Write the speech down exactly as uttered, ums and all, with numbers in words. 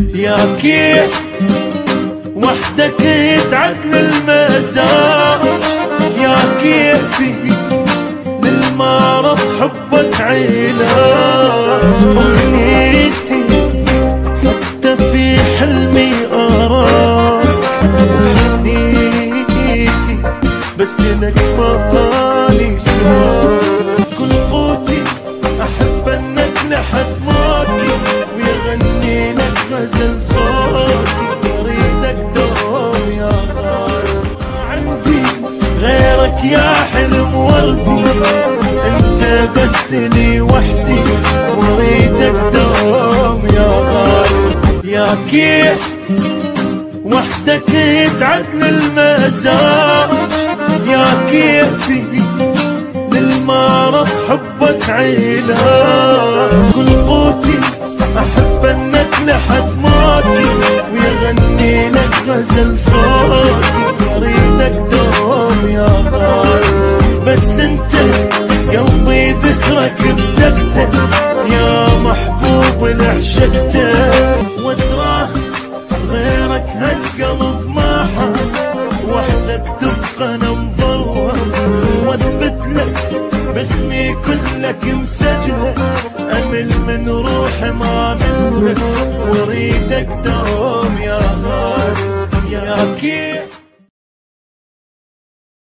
يا كيف وحدك تعدل المزاج، يا كيفي للمرض حبك علاج. أمنيتي حتى في حلمي أراك، وحنيتي بس لك مالي سواك. كل قوتي أحب أنك لحد موتي، ويغني لك غزل صوتي، أريدك دوم يا غالي. عندي غيرك يا حلم وردي، انت بس لي وحدي، واريدك دوم يا غالي. يا كيف وحدك تعدل المزاج، يا كيفي للمرض حبك علاج. كل قوتي أحب أنك لحد موتي، ويغني لك غزل صوتي، أريدك دوم يا غالي. بس انت قلبي ذكرك بدقته، يا محبوب اللي عشقته، وتراه غيرك هالقلب ما حد، وحدك تبقى نمبر ون. واثبت لك باسمي كلك مسجله، امل من روحي ما منك، واريدك دوم يا غالي. يا كيف